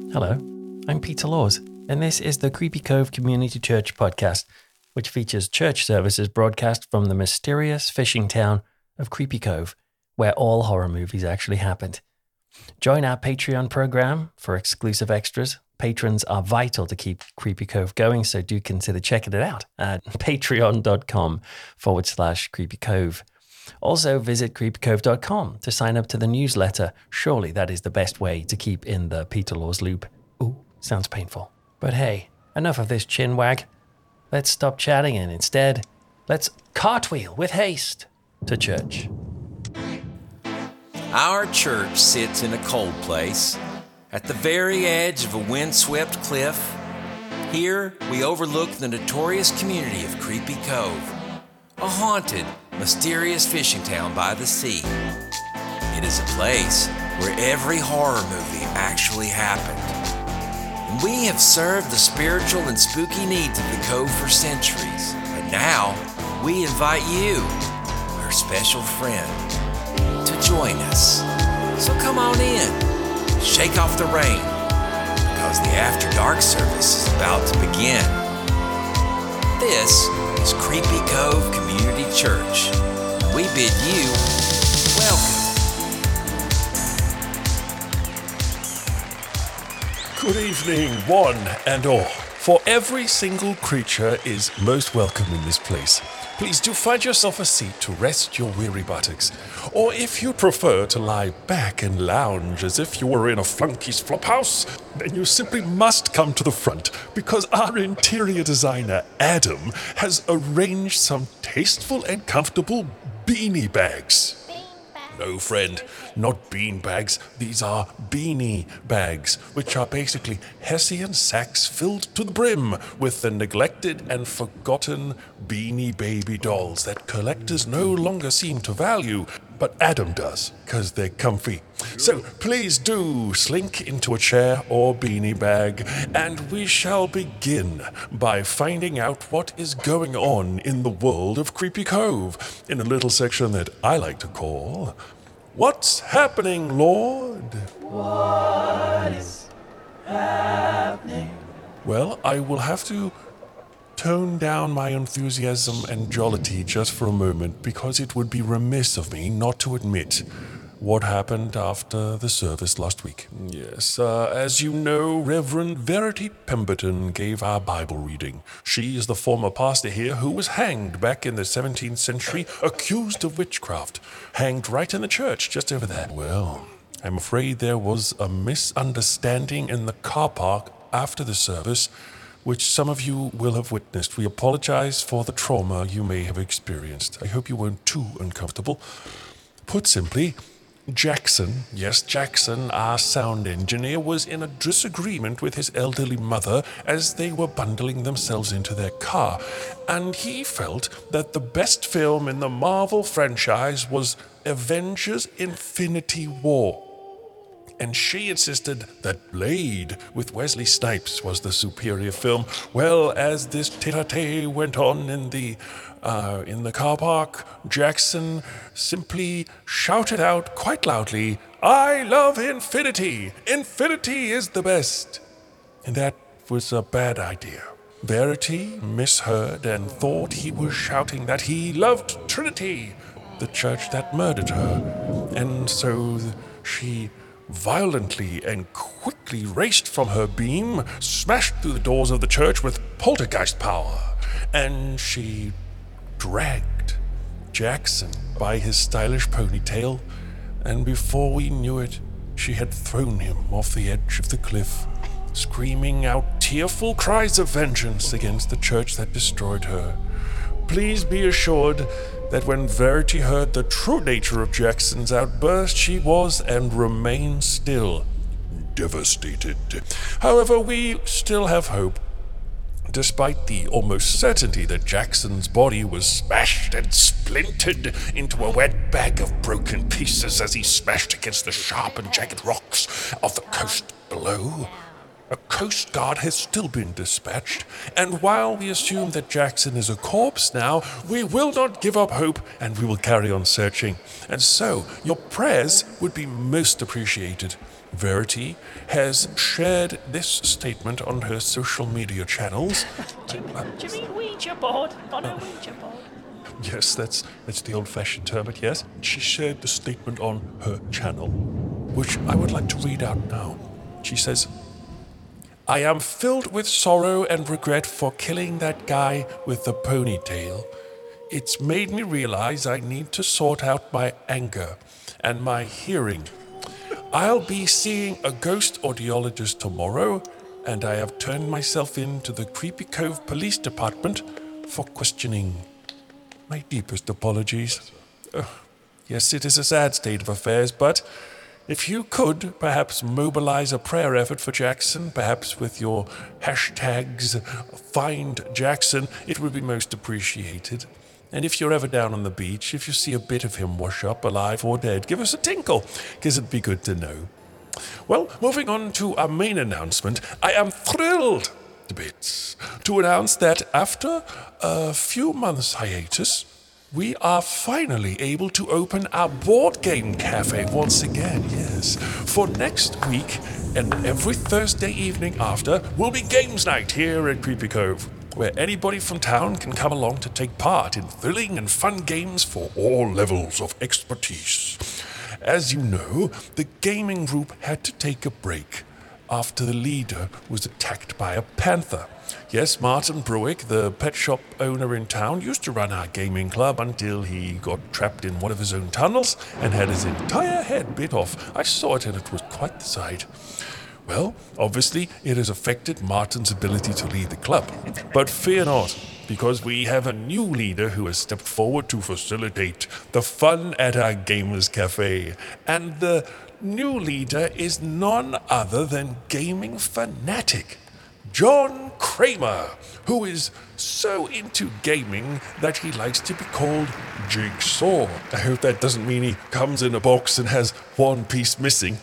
Hello, I'm Peter Laws, and this is the Creepy Cove Community Church podcast, which features church services broadcast from the mysterious fishing town of Creepy Cove, where all horror movies actually happened. Join our Patreon program for exclusive extras. Patrons are vital to keep Creepy Cove going, so do consider checking it out at patreon.com/Creepy Cove. Also, visit creepycove.com to sign up to the newsletter. Surely that is the best way to keep in the Peter Laws loop. Ooh, sounds painful. But hey, enough of this chinwag. Let's stop chatting and instead, let's cartwheel with haste to church. Our church sits in a cold place, at the very edge of a windswept cliff. Here, we overlook the notorious community of Creepy Cove, a haunted, mysterious fishing town by the sea. It is a place where every horror movie actually happened. And we have served the spiritual and spooky needs of the Cove for centuries. But now, we invite you, our special friend, to join us. So come on in, shake off the rain, because the After Dark service is about to begin. This is Creepy Cove Community Church. We bid you welcome. Good evening, one and all. For every single creature is most welcome in this place. Please do find yourself a seat to rest your weary buttocks. Or if you prefer to lie back and lounge as if you were in a flunky's flophouse, then you simply must come to the front because our interior designer, Adam, has arranged some tasteful and comfortable beanie bags. No, friend, not bean bags. These are beanie bags, which are basically Hessian sacks filled to the brim with the neglected and forgotten Beanie Baby dolls that collectors no longer seem to value, but Adam does, because they're comfy. So please do slink into a chair or beanie bag, and we shall begin by finding out what is going on in the world of Creepy Cove in a little section that I like to call What's Happening, Lord? What is happening? Well, I will have to tone down my enthusiasm and jollity just for a moment because it would be remiss of me not to admit what happened after the service last week. Yes, as you know, Reverend Verity Pemberton gave our Bible reading. She is the former pastor here who was hanged back in the 17th century, accused of witchcraft. Hanged right in the church, just over there. Well, I'm afraid there was a misunderstanding in the car park after the service, which some of you will have witnessed. We apologize for the trauma you may have experienced. I hope you weren't too uncomfortable. Put simply, Jackson, yes, Jackson, our sound engineer, was in a disagreement with his elderly mother as they were bundling themselves into their car, and he felt that the best film in the Marvel franchise was Avengers Infinity War. And she insisted that Blade with Wesley Snipes was the superior film. Well, as this tete-a-tete went on in the car park, Jackson simply shouted out quite loudly, "I love Infinity! Infinity is the best!" And that was a bad idea. Verity misheard and thought he was shouting that he loved Trinity, the church that murdered her. And so she violently and quickly raced from her beam, smashed through the doors of the church with poltergeist power, and she dragged Jackson by his stylish ponytail, and before we knew it, she had thrown him off the edge of the cliff, screaming out tearful cries of vengeance against the church that destroyed her. Please be assured that when Verity heard the true nature of Jackson's outburst, she was and remains still devastated. However, we still have hope. Despite the almost certainty that Jackson's body was smashed and splintered into a wet bag of broken pieces as he smashed against the sharp and jagged rocks of the coast below, A Coast Guard has still been dispatched, and while we assume that Jackson is a corpse now, we will not give up hope and we will carry on searching. And so, your prayers would be most appreciated. Verity has shared this statement on her social media channels. Do you mean Ouija board? On a Ouija board? Yes, that's the old-fashioned term, but yes. She shared the statement on her channel, which I would like to read out now. She says, I am filled with sorrow and regret for killing that guy with the ponytail. It's made me realize I need to sort out my anger and my hearing. I'll be seeing a ghost audiologist tomorrow, and I have turned myself in to the Creepy Cove Police Department for questioning. My deepest apologies. Yes, it is a sad state of affairs, but if you could perhaps mobilize a prayer effort for Jackson, perhaps with your hashtags Find Jackson, it would be most appreciated. And if you're ever down on the beach, if you see a bit of him wash up, alive or dead, give us a tinkle, because it'd be good to know. Well, moving on to our main announcement, I am thrilled to bits to announce that after a few months hiatus, we are finally able to open our board game cafe once again, yes. For next week and every Thursday evening after will be games night here at Creepy Cove, where anybody from town can come along to take part in thrilling and fun games for all levels of expertise. As you know, the gaming group had to take a break after the leader was attacked by a panther. Yes, Martin Bruick, the pet shop owner in town, used to run our gaming club until he got trapped in one of his own tunnels and had his entire head bit off. I saw it and it was quite the sight. Well, obviously, it has affected Martin's ability to lead the club. But fear not, because we have a new leader who has stepped forward to facilitate the fun at our Gamers Cafe. And the new leader is none other than gaming fanatic John Kramer, who is so into gaming that he likes to be called Jigsaw. I hope that doesn't mean he comes in a box and has one piece missing.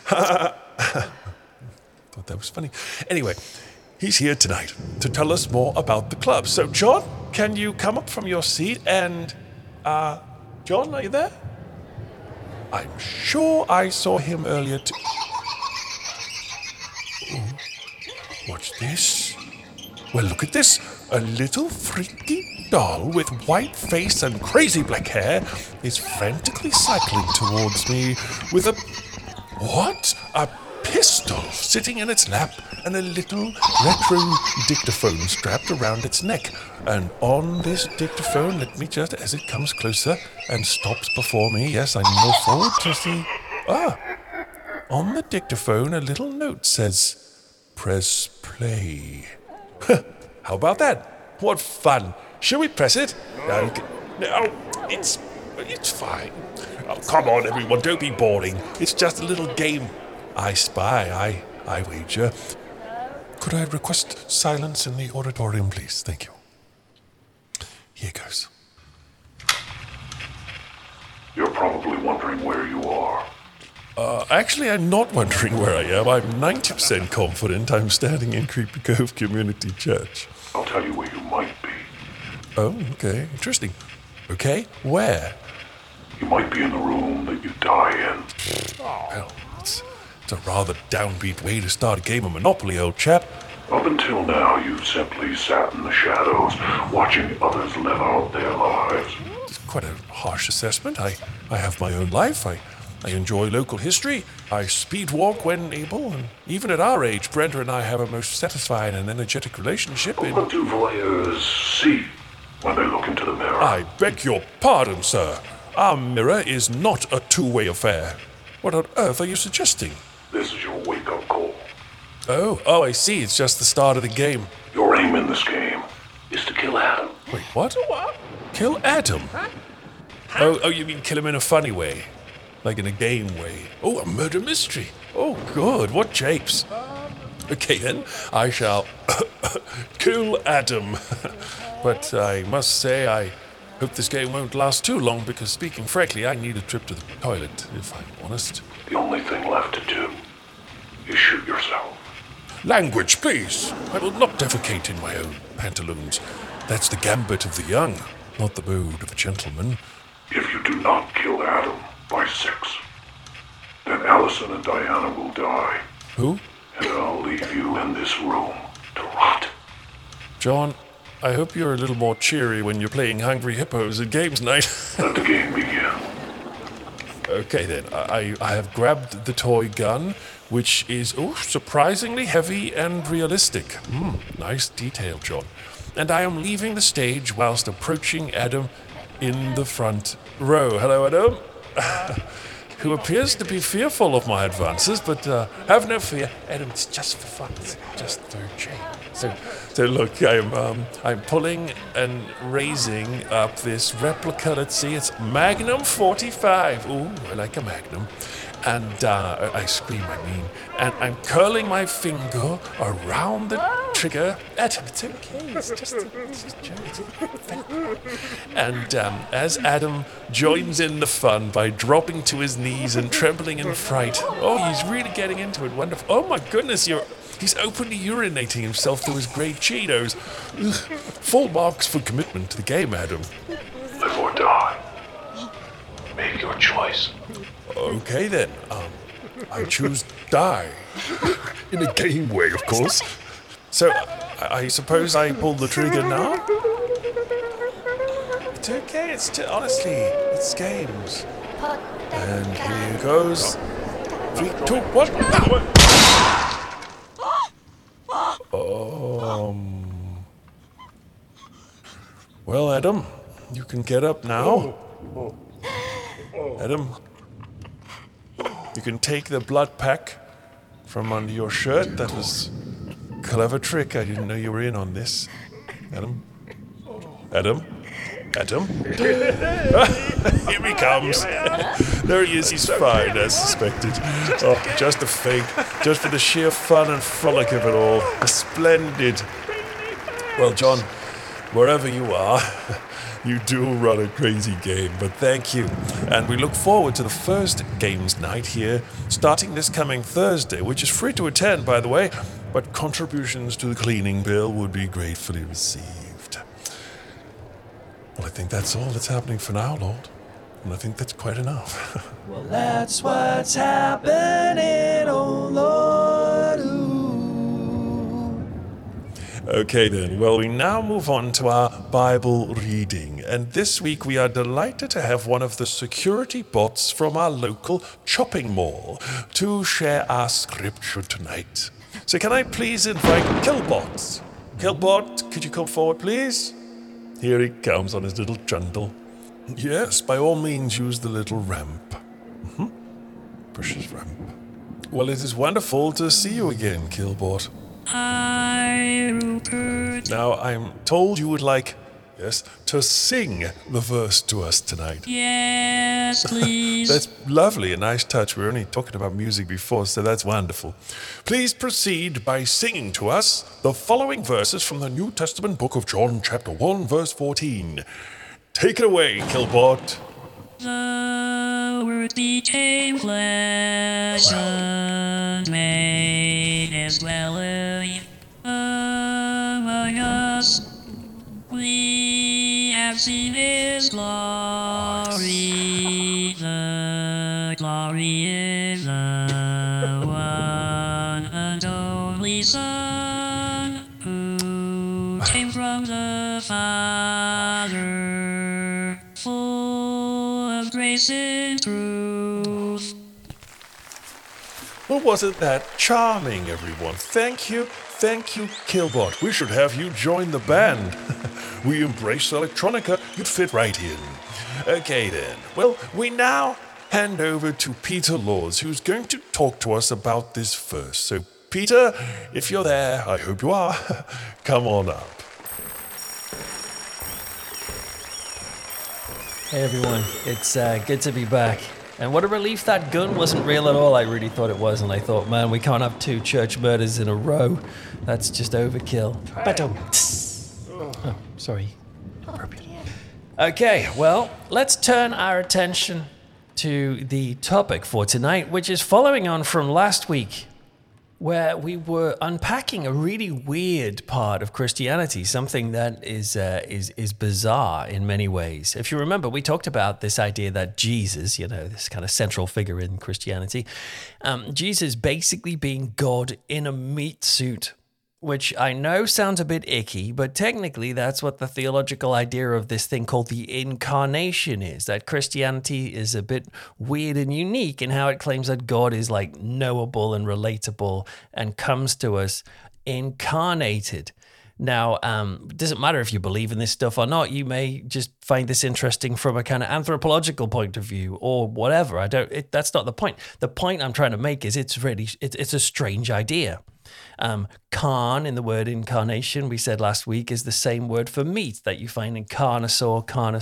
Thought that was funny. Anyway, he's here tonight to tell us more about the club. So, John, can you come up from your seat and, John, are you there? I'm sure I saw him earlier too. What's this? Well, look at this. A little freaky doll with white face and crazy black hair is frantically cycling towards me with a... What? A pistol sitting in its lap and a little retro dictaphone strapped around its neck. And on this dictaphone, let me just, as it comes closer and stops before me, yes, I move forward to see... on the dictaphone, a little note says, press play. How about that? What fun. Shall we press it? No, it's fine. Oh, come on, everyone, don't be boring. It's just a little game. I spy, I wager. Could I request silence in the auditorium, please? Thank you. Here goes. You're probably wondering where you are. Actually, I'm not wondering where I am. I'm 90% confident I'm standing in Creepy Cove Community Church. I'll tell you where you might be. Oh, okay. Interesting. Okay, where? You might be in the room that you die in. Well, it's a rather downbeat way to start a game of Monopoly, old chap. Up until now, you've simply sat in the shadows, watching others live out their lives. It's quite a harsh assessment. I have my own life. I enjoy local history. I speed walk when able, and even at our age, Brenda and I have a most satisfying and energetic relationship. What do voyeurs see when they look into the mirror? I beg your pardon, sir. Our mirror is not a two-way affair. What on earth are you suggesting? This is your wake-up call. Oh, I see. It's just the start of the game. Your aim in this game is to kill Adam. Wait, what? Kill Adam? Oh, you mean kill him in a funny way? Like in a game way? Oh, a murder mystery. Oh, good. What japes. Okay, then. I shall kill Adam. But I must say, I hope this game won't last too long, because speaking frankly, I need a trip to the toilet, if I'm honest. The only thing left to do is shoot yourself. Language, please. I will not defecate in my own pantaloons. That's the gambit of the young, not the mode of a gentleman. If you do not kill Adam by 6, then Allison and Diana will die. Who? And I'll leave you in this room to rot. John, I hope you're a little more cheery when you're playing Hungry Hippos at games night. Let the game begin. Okay then, I have grabbed the toy gun, which is surprisingly heavy and realistic. Nice detail, John. And I am leaving the stage whilst approaching Adam in the front row. Hello, Adam. Who appears to be fearful of my advances, but have no fear. Adam, it's just for fun. It's just for a change. So look, I'm pulling and raising up this replica. Let's see, it's Magnum 45. Ooh, I like a Magnum. And I scream, and I'm curling my finger around the trigger. Adam, it's okay. It's just a joke. And as Adam joins in the fun by dropping to his knees and trembling in fright. Oh, he's really getting into it. Wonderful. Oh my goodness, he's openly urinating himself through his grey Cheetos. Ugh. Full marks for commitment to the game, Adam. Live or die. Make your choice. Okay then, I choose die. In a game way, of course. So, I suppose I pull the trigger now? It's okay, honestly, it's games. And here goes. 3, 2, 1. Well, Adam, you can get up now. Adam, you can take the blood pack from under your shirt. That was a clever trick. I didn't know you were in on this. Adam? Here he comes. There he is. He's fine, as suspected. Oh, just a fake. Just for the sheer fun and frolic of it all. Splendid. Well, John, wherever you are, you do run a crazy game, but thank you. And we look forward to the first games night here, starting this coming Thursday, which is free to attend, by the way, but contributions to the cleaning bill would be gratefully received. Well, I think that's all that's happening for now, Lord. And I think that's quite enough. Well, that's what's happening, oh Lord. Ooh. Okay then, well, we now move on to our Bible reading. And this week we are delighted to have one of the security bots from our local shopping mall to share our scripture tonight. So can I please invite Killbot? Killbot, could you come forward, please? Here he comes on his little trundle. Yes, by all means use the little ramp. Precious ramp. Well, it is wonderful to see you again, Killbot. Hi, Rupert. Now, I'm told you would like, to sing the verse to us tonight. Yes, please. That's lovely, a nice touch. We were only talking about music before, so that's wonderful. Please proceed by singing to us the following verses from the New Testament book of John, chapter 1, verse 14. Take it away, Killbot. The Word became flesh and made His dwelling among us. We have seen His glory, the glory is the one and only Son who came from the Father, full of grace and truth. Well, wasn't that charming, everyone? Thank you, Killbot. We should have you join the band. We embrace electronica. You'd fit right in. Okay, then. Well, we now hand over to Peter Laws, who's going to talk to us about this verse. So, Peter, if you're there, I hope you are, come on up. Hey everyone, it's good to be back. And what a relief that gun wasn't real at all. I really thought it was, and I thought, man, we can't have 2 church murders in a row. That's just overkill. But oh, sorry. Appropriate. Okay, well, let's turn our attention to the topic for tonight, which is following on from last week. where we were unpacking a really weird part of Christianity, something that is bizarre in many ways. If you remember, we talked about this idea that Jesus, this kind of central figure in Christianity, Jesus basically being God in a meat suit, which I know sounds a bit icky, but technically that's what the theological idea of this thing called the incarnation is, that Christianity is a bit weird and unique in how it claims that God is like knowable and relatable and comes to us incarnated. Now, it doesn't matter if you believe in this stuff or not. You may just find this interesting from a kind of anthropological point of view or whatever. That's not the point. The point I'm trying to make is it's a strange idea. Carn in the word incarnation, we said last week, is the same word for meat that you find in carnivore,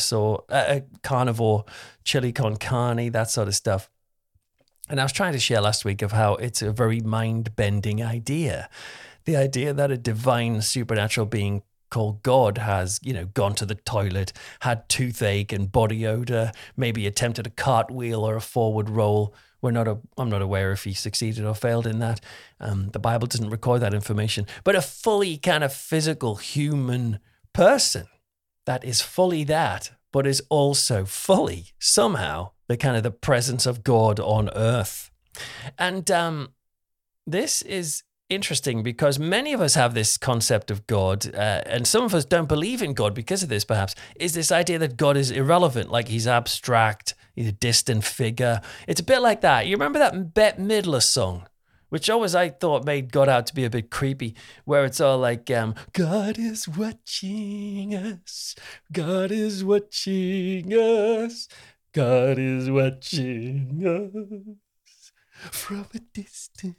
chili con carne, that sort of stuff. And I was trying to share last week of how it's a very mind-bending idea. The idea that a divine supernatural being called God has, gone to the toilet, had toothache and body odor, maybe attempted a cartwheel or a forward roll. I'm not aware if he succeeded or failed in that. The Bible doesn't record that information. But a fully kind of physical human person that is fully that, but is also fully somehow the presence of God on earth. And this is interesting because many of us have this concept of God, and some of us don't believe in God because of this, perhaps, is this idea that God is irrelevant, like he's abstract, he's a distant figure. It's a bit like that. You remember that Bette Midler song, which always I thought made God out to be a bit creepy, where it's all like, God is watching us, God is watching us, God is watching us from a distance.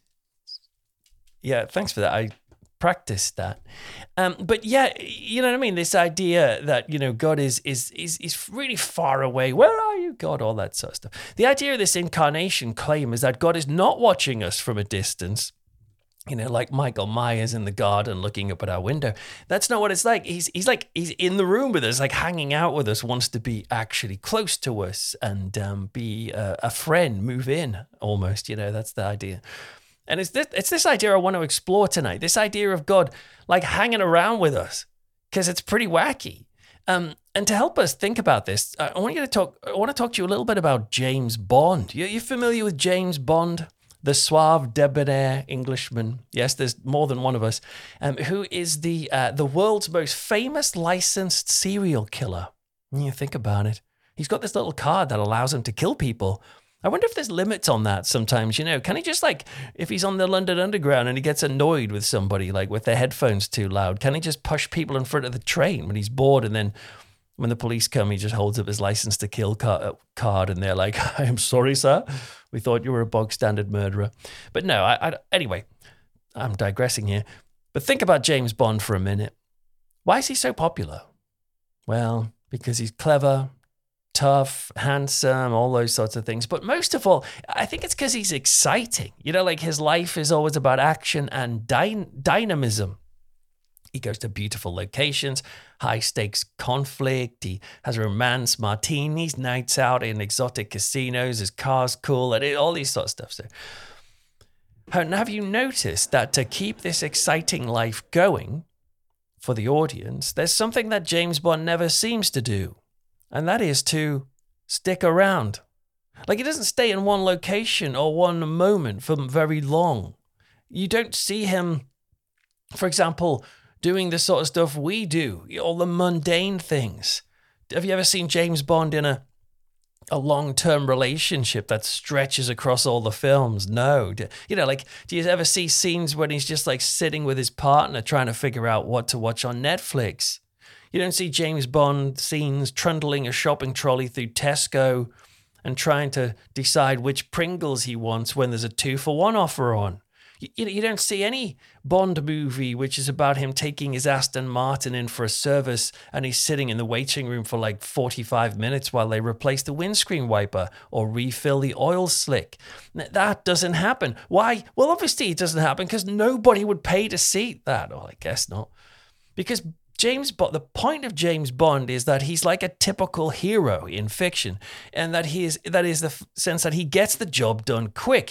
Yeah, thanks for that. I practiced that. But yeah, you know what I mean? This idea that, God is really far away. Where are you, God? All that sort of stuff. The idea of this incarnation claim is that God is not watching us from a distance, like Michael Myers in the garden looking up at our window. That's not what it's like. He's in the room with us, like hanging out with us, wants to be actually close to us and be a friend, move in almost, that's the idea. And it's this idea I want to explore tonight, this idea of God like hanging around with us, because it's pretty wacky. And to help us think about this, I want to talk to you a little bit about James Bond. You familiar with James Bond, the suave, debonair Englishman? Yes, there's more than one of us, who is the world's most famous licensed serial killer. When you think about it, he's got this little card that allows him to kill people. I wonder if there's limits on that sometimes, Can he just if he's on the London Underground and he gets annoyed with somebody, with their headphones too loud, can he just push people in front of the train when he's bored? And then when the police come, he just holds up his license to kill card and they're like, I am sorry, sir. We thought you were a bog standard murderer. But no, anyway, I'm digressing here. But think about James Bond for a minute. Why is he so popular? Well, because he's clever, tough, handsome, all those sorts of things. But most of all, I think it's because he's exciting. His life is always about action and dynamism. He goes to beautiful locations, high stakes conflict. He has romance, martinis, nights out in exotic casinos. His car's cool, and all these sort of stuff. So, have you noticed that to keep this exciting life going for the audience, there's something that James Bond never seems to do? And that is to stick around. He doesn't stay in one location or one moment for very long. You don't see him, for example, doing the sort of stuff we do, all the mundane things. Have you ever seen James Bond in a long-term relationship that stretches across all the films? No. Do you ever see scenes when he's just sitting with his partner trying to figure out what to watch on Netflix? You don't see James Bond scenes trundling a shopping trolley through Tesco and trying to decide which Pringles he wants when there's a 2-for-1 offer on. You don't see any Bond movie which is about him taking his Aston Martin in for a service and he's sitting in the waiting room for 45 minutes while they replace the windscreen wiper or refill the oil slick. That doesn't happen. Why? Well, obviously it doesn't happen because nobody would pay to see that. Well, I guess not. Because the point of James Bond is that he's like a typical hero in fiction, and that is the sense that he gets the job done quick.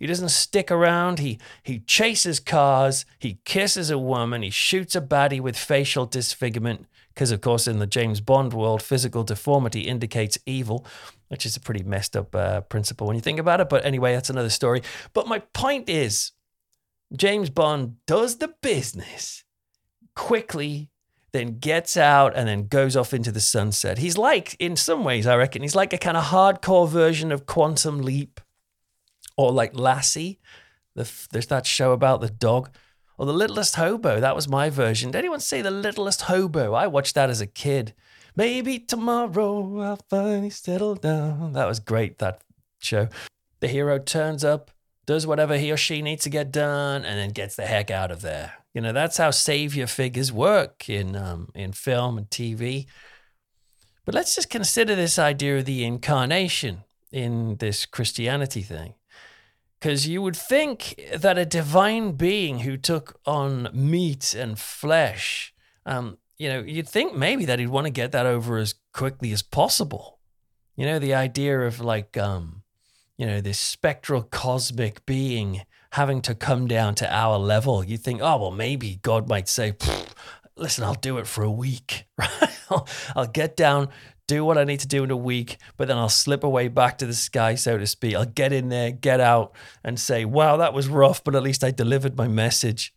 He doesn't stick around. He chases cars. He kisses a woman. He shoots a baddie with facial disfigurement. Because, of course, in the James Bond world, physical deformity indicates evil, which is a pretty messed up principle when you think about it. But anyway, that's another story. But my point is, James Bond does the business quickly, then gets out and then goes off into the sunset. He's like, in some ways, I reckon, he's like a kind of hardcore version of Quantum Leap, or like Lassie. There's that show about the dog. Or The Littlest Hobo. That was my version. Did anyone say The Littlest Hobo? I watched that as a kid. Maybe tomorrow I'll finally settle down. That was great, that show. The hero turns up, does whatever he or she needs to get done, and then gets the heck out of there. You know, that's how savior figures work in film and TV. But let's just consider this idea of the incarnation in this Christianity thing. Because you would think that a divine being who took on meat and flesh, you'd think maybe that he'd want to get that over as quickly as possible. You know, the idea of like, this spectral cosmic being having to come down to our level. You think, oh, well, maybe God might say, listen, I'll do it for a week, right? I'll get down, do what I need to do in a week, but then I'll slip away back to the sky, so to speak. I'll get in there, get out, and say, wow, that was rough, but at least I delivered my message.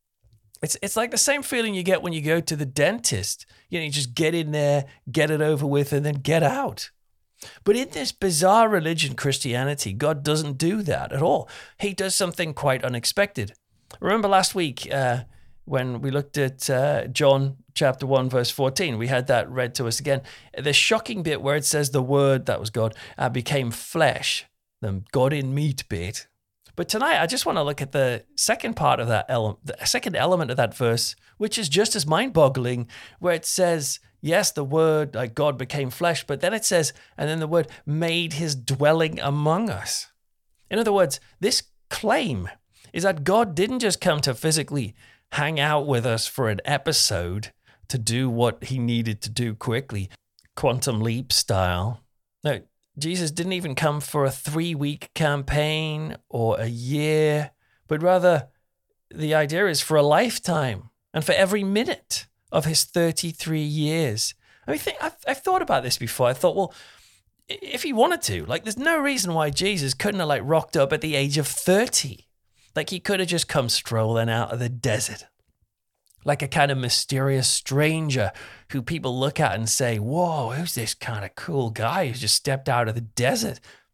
It's like the same feeling you get when you go to the dentist. You know, you just get in there, get it over with, and then get out. But in this bizarre religion, Christianity, God doesn't do that at all. He does something quite unexpected. Remember last week when we looked at John chapter 1, verse 14, we had that read to us again. The shocking bit where it says the word, that was God, became flesh, the God in meat bit. But tonight, I just want to look at the second part of that the second element of that verse, which is just as mind-boggling, where it says, yes, the word, like God became flesh, but then it says, and then the word made his dwelling among us. In other words, this claim is that God didn't just come to physically hang out with us for an episode to do what he needed to do quickly, Quantum Leap style. No, Jesus didn't even come for a 3-week campaign or a year, but rather the idea is for a lifetime and for every minute of his 33 years. I mean, I've thought about this before. I thought, well, if he wanted to, like, there's no reason why Jesus couldn't have, like, rocked up at the age of 30. Like, he could have just come strolling out of the desert, like a kind of mysterious stranger who people look at and say, whoa, who's this kind of cool guy who's just stepped out of the desert?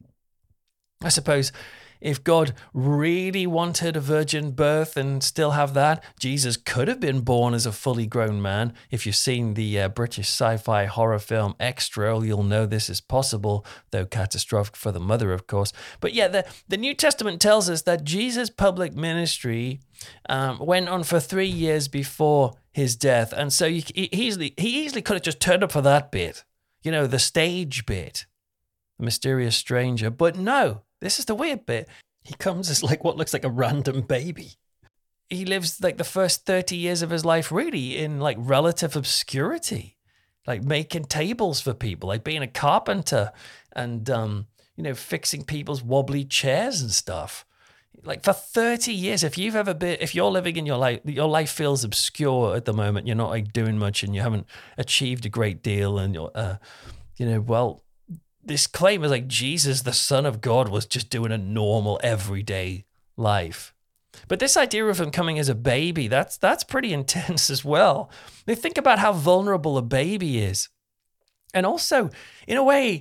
I suppose if God really wanted a virgin birth and still have that, Jesus could have been born as a fully grown man. If you've seen the British sci-fi horror film Extra, you'll know this is possible, though catastrophic for the mother, of course. But yeah, the New Testament tells us that Jesus' public ministry went on for 3 years before his death. And so he easily could have just turned up for that bit, you know, the stage bit, the mysterious stranger. But no. This is the weird bit. He comes as like what looks like a random baby. He lives like the first 30 years of his life really in like relative obscurity, like making tables for people, like being a carpenter and, fixing people's wobbly chairs and stuff. Like for 30 years, if you're living in your life feels obscure at the moment, you're not like doing much and you haven't achieved a great deal and you're, this claim is like Jesus, the Son of God, was just doing a normal, everyday life. But this idea of him coming as a baby, that's pretty intense as well. They think about how vulnerable a baby is. And also, in a way,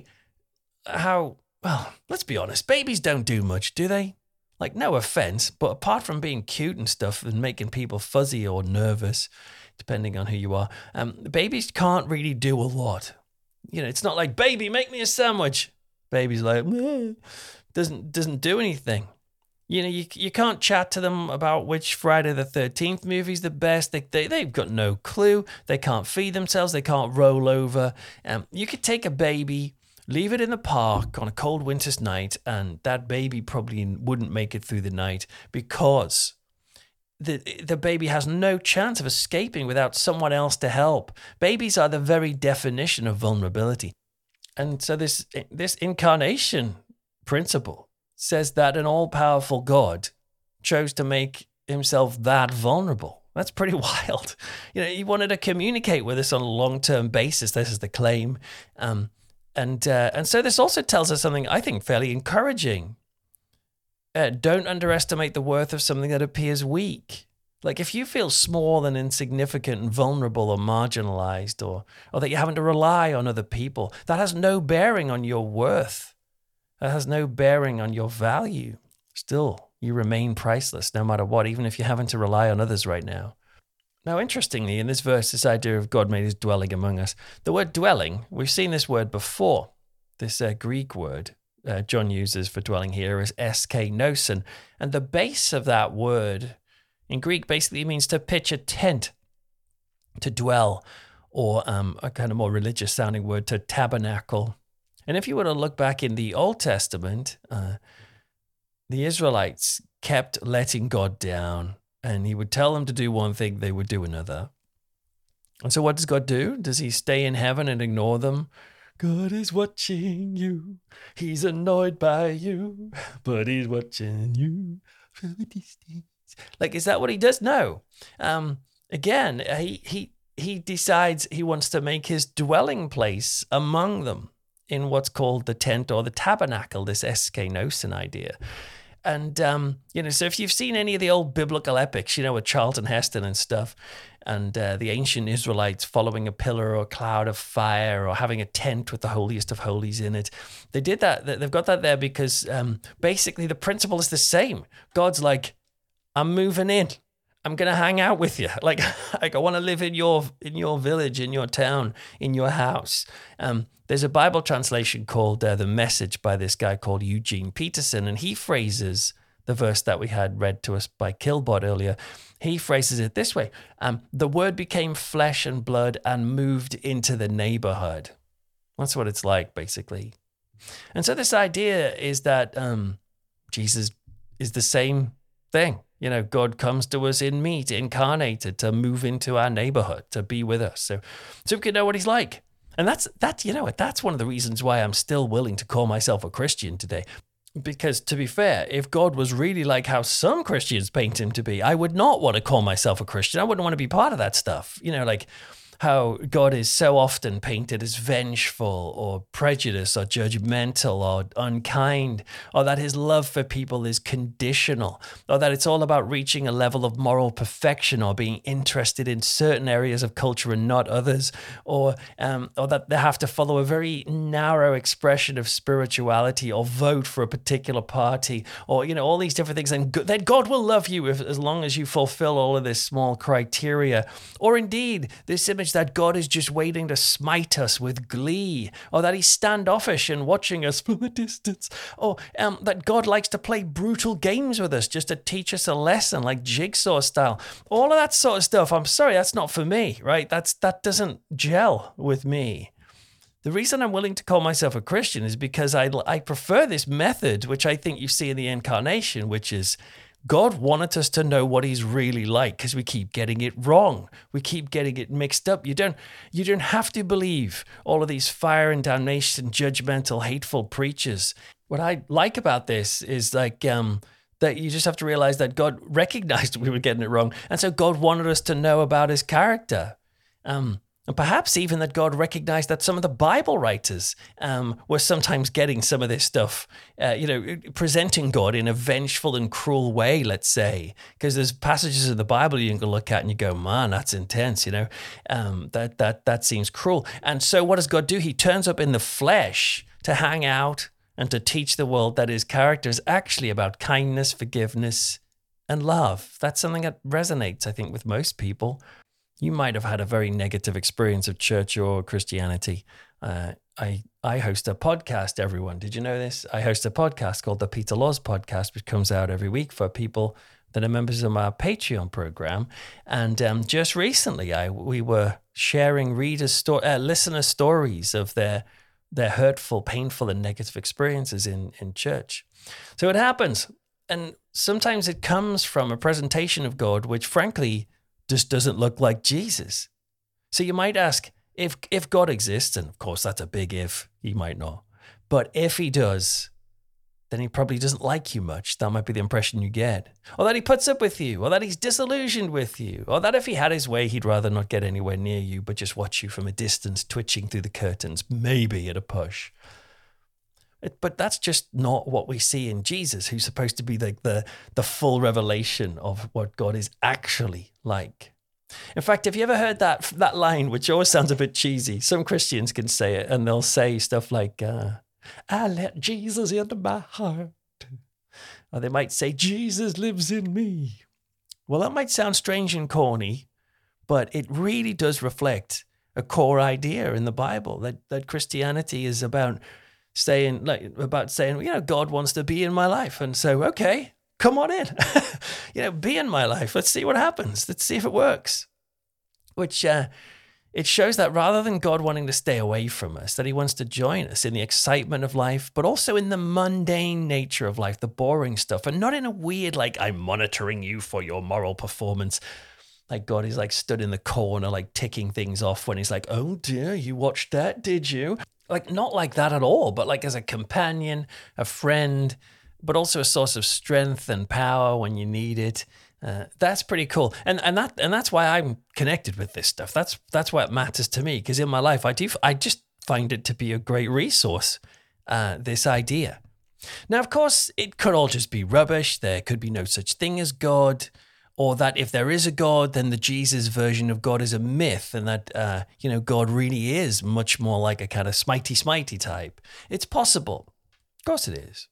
let's be honest, babies don't do much, do they? Like, no offense, but apart from being cute and stuff and making people fuzzy or nervous, depending on who you are, babies can't really do a lot. You know, it's not like, baby, make me a sandwich. Baby's like, doesn't do anything. You know, you can't chat to them about which Friday the 13th movie's the best. They've got no clue. They can't feed themselves. They can't roll over. You could take a baby, leave it in the park on a cold winter's night, and that baby probably wouldn't make it through the night because the baby has no chance of escaping without someone else to help. Babies are the very definition of vulnerability. And so this incarnation principle says that an all-powerful God chose to make himself that vulnerable. That's pretty wild. He wanted to communicate with us on a long-term basis. This is the claim. And so this also tells us something I think fairly encouraging. Don't underestimate the worth of something that appears weak. Like if you feel small and insignificant and vulnerable or marginalized or that you're having to rely on other people, that has no bearing on your worth. That has no bearing on your value. Still, you remain priceless no matter what, even if you're having to rely on others right now. Now, interestingly, in this verse, this idea of God made his dwelling among us, the word dwelling, we've seen this word before. This Greek word John uses for dwelling here is skenosin. And the base of that word in Greek basically means to pitch a tent, to dwell, or a kind of more religious sounding word, to tabernacle. And if you were to look back in the Old Testament, the Israelites kept letting God down, and he would tell them to do one thing, they would do another. And so what does God do? Does he stay in heaven and ignore them? God is watching you. He's annoyed by you, but he's watching you from a distance. Like, is that what he does? No. Again, he decides he wants to make his dwelling place among them in what's called the tent or the tabernacle, this skenosin idea. And, so if you've seen any of the old biblical epics, with Charlton Heston and stuff, and the ancient Israelites following a pillar or a cloud of fire or having a tent with the holiest of holies in it, they did that. They've got that there because basically the principle is the same. God's like, I'm moving in. I'm going to hang out with you. Like I want to live in your village, in your town, in your house. There's a Bible translation called The Message by this guy called Eugene Peterson, and he phrases the verse that we had read to us by Killbot earlier. He phrases it this way. The word became flesh and blood and moved into the neighborhood. That's what it's like, basically. And so this idea is that Jesus is the same thing. God comes to us in meat, incarnated, to move into our neighborhood, to be with us. So we can know what he's like. And that's one of the reasons why I'm still willing to call myself a Christian today. Because to be fair, if God was really like how some Christians paint him to be, I would not want to call myself a Christian. I wouldn't want to be part of that stuff. Like how God is so often painted as vengeful or prejudiced or judgmental or unkind, or that his love for people is conditional, or that it's all about reaching a level of moral perfection or being interested in certain areas of culture and not others, or that they have to follow a very narrow expression of spirituality or vote for a particular party, or all these different things, and that God will love you as long as you fulfill all of this small criteria, or indeed this image that God is just waiting to smite us with glee, or that he's standoffish and watching us from a distance, or that God likes to play brutal games with us just to teach us a lesson, like Jigsaw style. All of that sort of stuff, I'm sorry, that's not for me, right? That doesn't gel with me. The reason I'm willing to call myself a Christian is because I prefer this method, which I think you see in the incarnation, which is God wanted us to know what he's really like because we keep getting it wrong. We keep getting it mixed up. You don't have to believe all of these fire and damnation, judgmental, hateful preachers. What I like about this is like that you just have to realize that God recognized we were getting it wrong. And so God wanted us to know about his character. And perhaps even that God recognized that some of the Bible writers were sometimes getting some of this stuff, presenting God in a vengeful and cruel way, let's say. Because there's passages in the Bible you can look at and you go, man, that's intense, that seems cruel. And so what does God do? He turns up in the flesh to hang out and to teach the world that his character is actually about kindness, forgiveness, and love. That's something that resonates, I think, with most people. You might have had a very negative experience of church or Christianity. I host a podcast, everyone. Did you know this? I host a podcast called the Peter Laws Podcast, which comes out every week for people that are members of our Patreon program. And just recently, we were sharing listener stories of their hurtful, painful, and negative experiences in church. So it happens. And sometimes it comes from a presentation of God, which frankly just doesn't look like Jesus. So you might ask, if God exists, and of course that's a big if, he might not, but if he does, then he probably doesn't like you much. That might be the impression you get. Or that he puts up with you, or that he's disillusioned with you, or that if he had his way, he'd rather not get anywhere near you, but just watch you from a distance, twitching through the curtains, maybe at a push. But that's just not what we see in Jesus, who's supposed to be like the full revelation of what God is actually like. In fact, have you ever heard that line, which always sounds a bit cheesy? Some Christians can say it, and they'll say stuff like, I let Jesus into my heart. Or they might say, Jesus lives in me. Well, that might sound strange and corny, but it really does reflect a core idea in the Bible, that Christianity is about saying, God wants to be in my life. And so, okay, come on in, be in my life. Let's see what happens. Let's see if it works. Which it shows that rather than God wanting to stay away from us, that he wants to join us in the excitement of life, but also in the mundane nature of life, the boring stuff, and not in a weird, like, I'm monitoring you for your moral performance. Like God is like stood in the corner, like ticking things off when he's like, oh dear, you watched that, did you? Like, not like that at all, but like as a companion, a friend, but also a source of strength and power when you need it. That's pretty cool, and that's why I'm connected with this stuff. That's why it matters to me, because in my life I just find it to be a great resource. This idea. Now, of course, it could all just be rubbish. There could be no such thing as God, or that if there is a God, then the Jesus version of God is a myth, and that God really is much more like a kind of smitey type. It's possible, of course it is,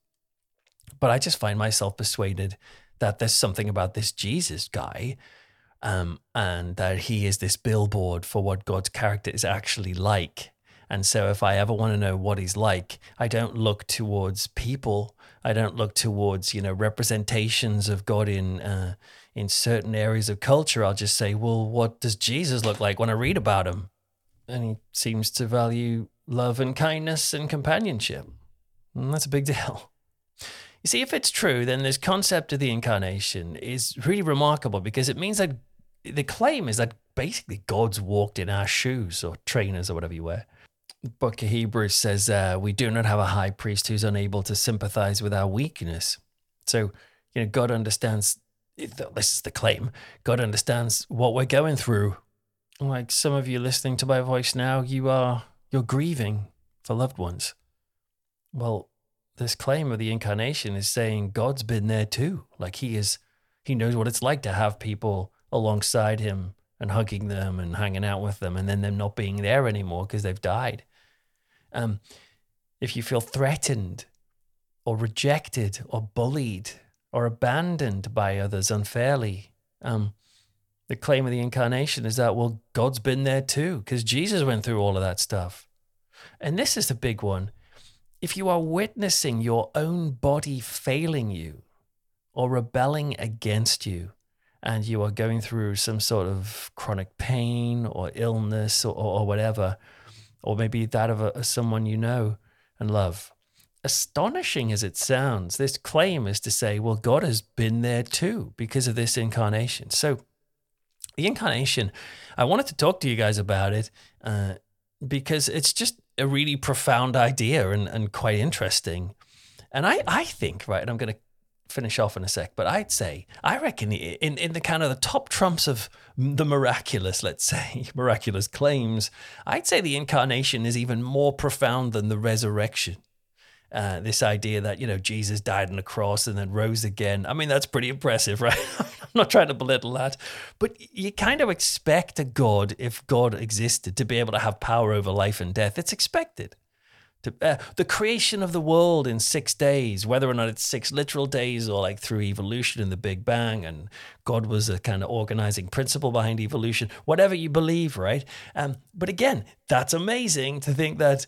but I just find myself persuaded that there's something about this Jesus guy, and that he is this billboard for what God's character is actually like. And so if I ever want to know what he's like, I don't look towards people. I don't look towards, representations of God in certain areas of culture. I'll just say, well, what does Jesus look like when I read about him? And he seems to value love and kindness and companionship. And that's a big deal. You see, if it's true, then this concept of the incarnation is really remarkable, because it means that the claim is that basically God's walked in our shoes, or trainers, or whatever you wear. The book of Hebrews says, we do not have a high priest who's unable to sympathize with our weakness. So, God understands, this is the claim, God understands what we're going through. Like some of you listening to my voice now, you're grieving for loved ones. Well, this claim of the incarnation is saying God's been there too. Like he knows what it's like to have people alongside him and hugging them and hanging out with them, and then them not being there anymore because they've died. If you feel threatened or rejected or bullied or abandoned by others unfairly, the claim of the incarnation is that, well, God's been there too, because Jesus went through all of that stuff. And this is the big one. If you are witnessing your own body failing you or rebelling against you, and you are going through some sort of chronic pain or illness or whatever, or maybe that of someone you know and love, astonishing as it sounds, this claim is to say, well, God has been there too because of this incarnation. So the incarnation, I wanted to talk to you guys about it because it's just a really profound idea and quite interesting. And I think, right, and I'm going to finish off in a sec, but I reckon in the kind of the top trumps of the miraculous, let's say, miraculous claims, I'd say the incarnation is even more profound than the resurrection. This idea that, Jesus died on the cross and then rose again. I mean, that's pretty impressive, right? I'm not trying to belittle that, but you kind of expect a God, if God existed, to be able to have power over life and death. It's expected. The creation of the world in 6 days, whether or not it's 6 literal days or like through evolution and the Big Bang, and God was a kind of organizing principle behind evolution, whatever you believe, right? But again, that's amazing to think that,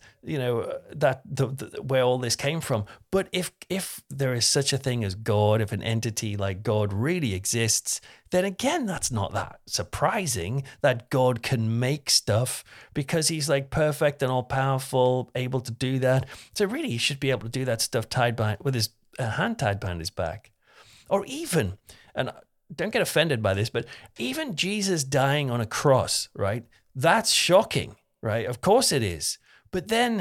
that where all this came from. But if there is such a thing as God, if an entity like God really exists, then again, that's not that surprising that God can make stuff, because he's like perfect and all powerful, able to do that. So really, he should be able to do that stuff with his hand tied behind his back. Or even, and don't get offended by this, but even Jesus dying on a cross, right? That's shocking, right? Of course it is. But then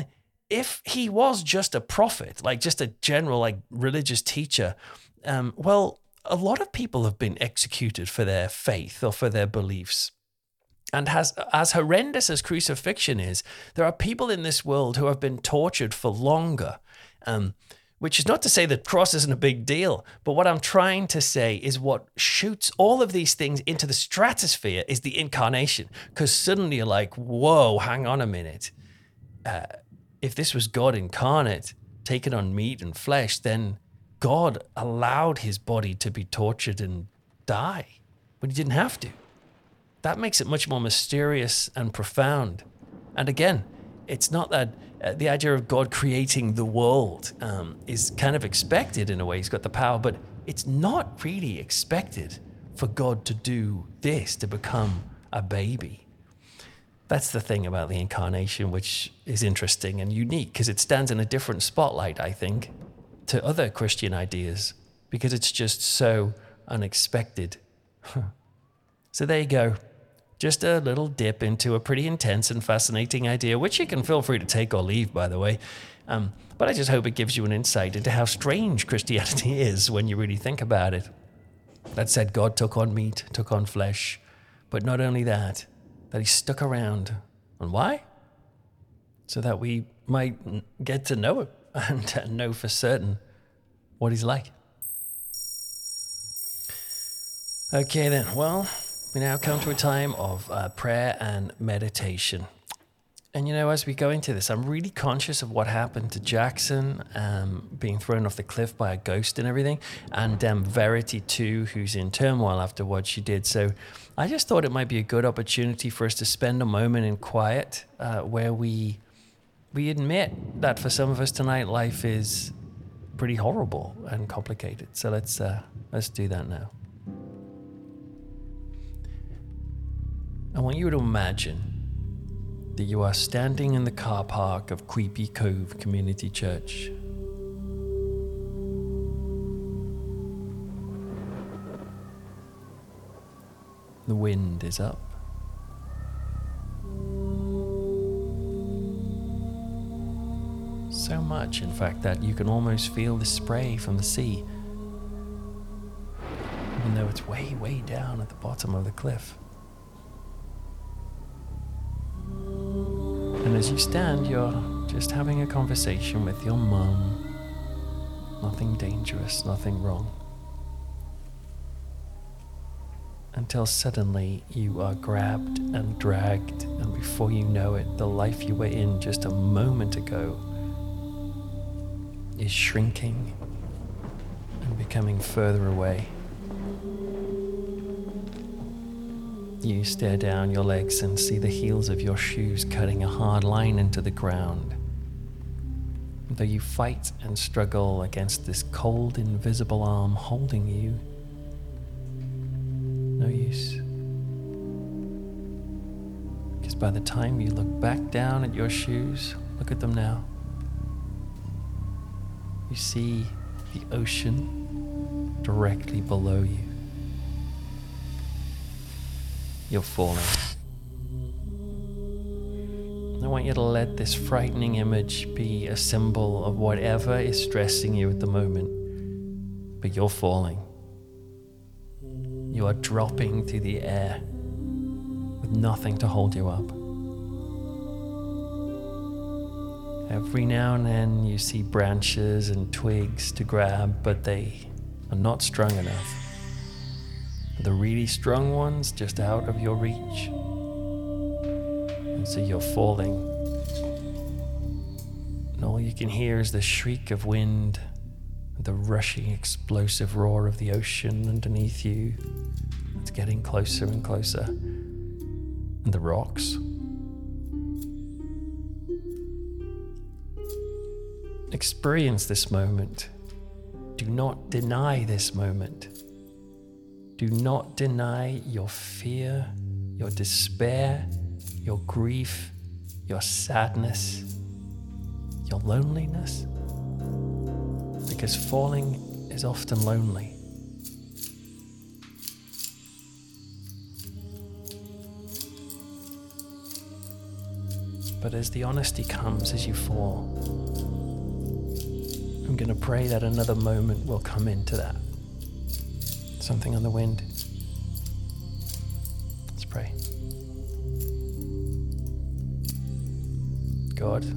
if he was just a prophet, like just a general, like religious teacher, well, a lot of people have been executed for their faith or for their beliefs. And as horrendous as crucifixion is, there are people in this world who have been tortured for longer, which is not to say that cross isn't a big deal. But what I'm trying to say is what shoots all of these things into the stratosphere is the incarnation. Because suddenly you're like, whoa, hang on a minute. If this was God incarnate, taken on meat and flesh, then God allowed his body to be tortured and die when he didn't have to. That makes it much more mysterious and profound. And again, it's not that the idea of God creating the world is kind of expected in a way. He's got the power, but it's not really expected for God to do this, to become a baby. That's the thing about the incarnation, which is interesting and unique because it stands in a different spotlight, I think, to other Christian ideas because it's just so unexpected. So there you go. Just a little dip into a pretty intense and fascinating idea, which you can feel free to take or leave, by the way. But I just hope it gives you an insight into how strange Christianity is when you really think about it. That said, God took on meat, took on flesh. But not only that he stuck around. And why? So that we might get to know him and know for certain what he's like. Okay then, well, we now come to a time of prayer and meditation. And as we go into this, I'm really conscious of what happened to Jackson being thrown off the cliff by a ghost and everything, and Verity too, who's in turmoil after what she did. So I just thought it might be a good opportunity for us to spend a moment in quiet where we admit that for some of us tonight, life is pretty horrible and complicated. So let's do that now. I want you to imagine that you are standing in the car park of Creepy Cove Community Church. The wind is up. So much, in fact, that you can almost feel the spray from the sea, even though it's way, way down at the bottom of the cliff. And as you stand, you're just having a conversation with your mum. Nothing dangerous, nothing wrong. Until suddenly you are grabbed and dragged, and before you know it, the life you were in just a moment ago is shrinking and becoming further away. You stare down your legs and see the heels of your shoes cutting a hard line into the ground. Though you fight and struggle against this cold, invisible arm holding you, no use. Because by the time you look back down at your shoes, look at them now, you see the ocean directly below you. You're falling. I want you to let this frightening image be a symbol of whatever is stressing you at the moment. But you're falling. You are dropping through the air with nothing to hold you up. Every now and then you see branches and twigs to grab, but they are not strong enough. The really strong ones just out of your reach. And so you're falling. And all you can hear is the shriek of wind, the rushing, explosive roar of the ocean underneath you. It's getting closer and closer. And the rocks. Experience this moment. Do not deny this moment. Do not deny your fear, your despair, your grief, your sadness, your loneliness. Because falling is often lonely. But as the honesty comes, as you fall, I'm going to pray that another moment will come into that. Something on the wind. Let's pray. God,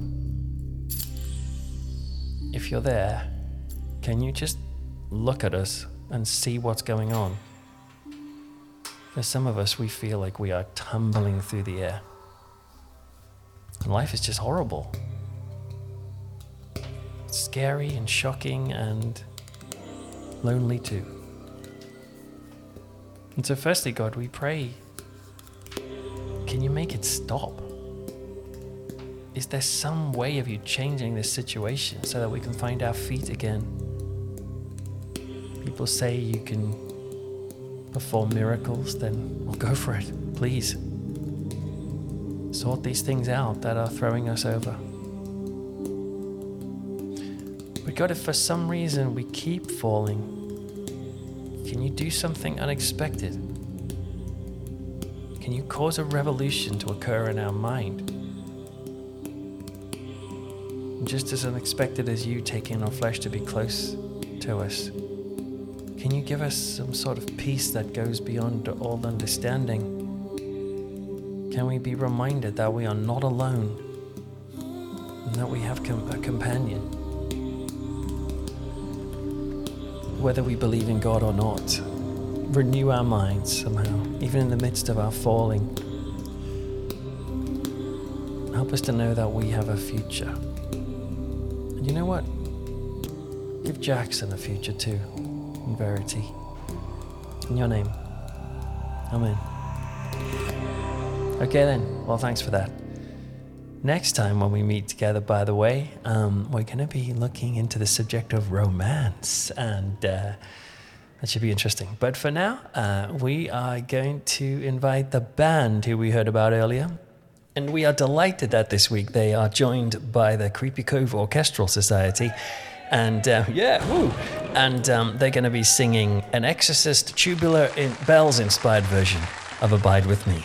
if you're there, can you just look at us and see what's going on? For some of us, we feel like we are tumbling through the air. And life is just horrible. It's scary and shocking and lonely too. And so firstly, God, we pray, can you make it stop? Is there some way of you changing this situation so that we can find our feet again? People say you can perform miracles, then we'll go for it. Please. Sort these things out that are throwing us over. But God, if for some reason we keep falling, can you do something unexpected? Can you cause a revolution to occur in our mind? Just as unexpected as you taking our flesh to be close to us, can you give us some sort of peace that goes beyond all understanding? Can we be reminded that we are not alone and that we have a companion? Whether we believe in God or not, renew our minds somehow, even in the midst of our falling. Help us to know that we have a future. And you know what? Give Jackson a future too, in verity. In your name. Amen. Okay then, well thanks for that. Next time when we meet together, by the way, we're going to be looking into the subject of romance, and that should be interesting. But for now, we are going to invite the band who we heard about earlier, and we are delighted that this week they are joined by the Creepy Cove Orchestral Society, and they're going to be singing an Exorcist tubular bells-inspired version of Abide With Me.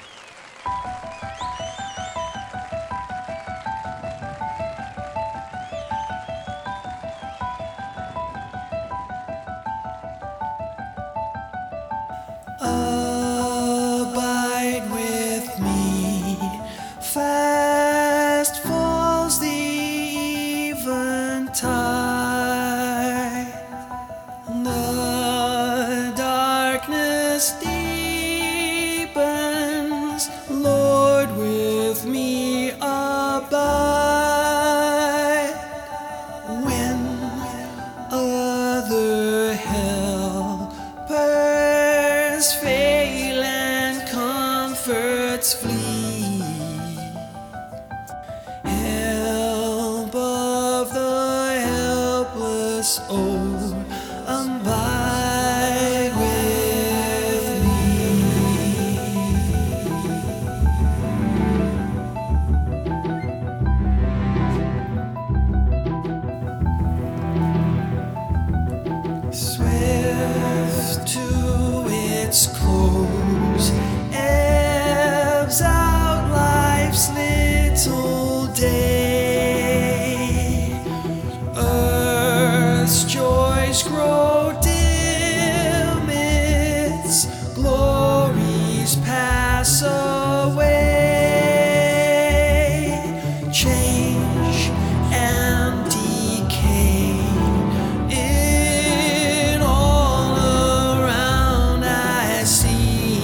Abide with me, fast falls the eventide, the darkness deepens, Lord, with me abide, when other helpers fail and comforts flee. Help of the helpless, oh, abide with me. Swift to its close, ebbs out life's little day. Earth's joys grow dim, its glories pass away. Change and decay in all around I see.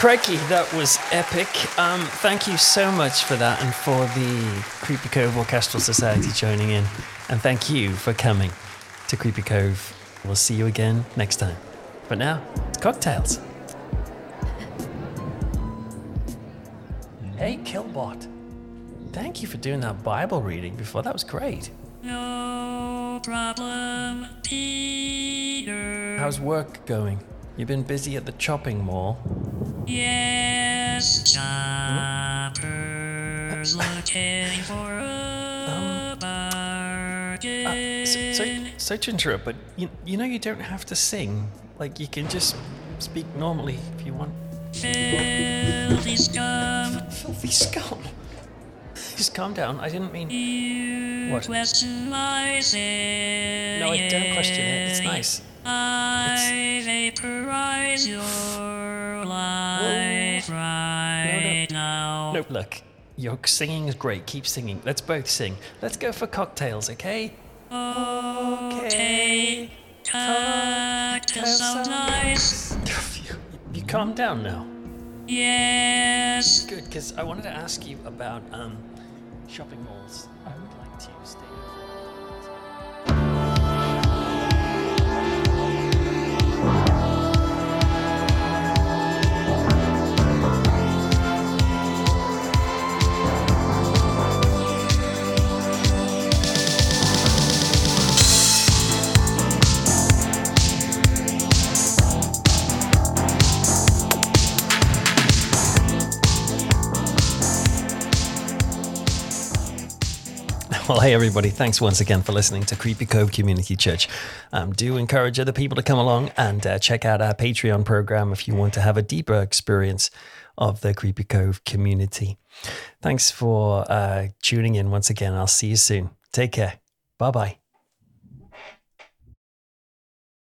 crikey, that was epic. Thank you so much for that and for the Creepy Cove Orchestral Society joining in. And thank you for coming to Creepy Cove. We'll see you again next time. But now, it's cocktails. Hey, Killbot. Thank you for doing that Bible reading before. That was great. No problem, Peter. How's work going? You've been busy at the chopping mall. Yes, Chopper's looking for a bargain. Sorry to interrupt, but you know you don't have to sing. Like, you can just speak normally if you want. Filthy scum. Filthy scum. Just calm down. I didn't mean... You What? question my saying. No, I don't question it. It's nice. I vaporize your life right now. No, look. Your singing is great. Keep singing. Let's both sing. Let's go for cocktails, okay? Okay. Cocktails sound nice. You calm down now. Yes. Good, because I wanted to ask you about shopping malls. I would like to stay. Well, hey everybody, thanks once again for listening to Creepy Cove Community Church. Do encourage other people to come along and check out our Patreon program if you want to have a deeper experience of the Creepy Cove community. Thanks for tuning in once again. I'll see you soon. Take care. Bye-bye.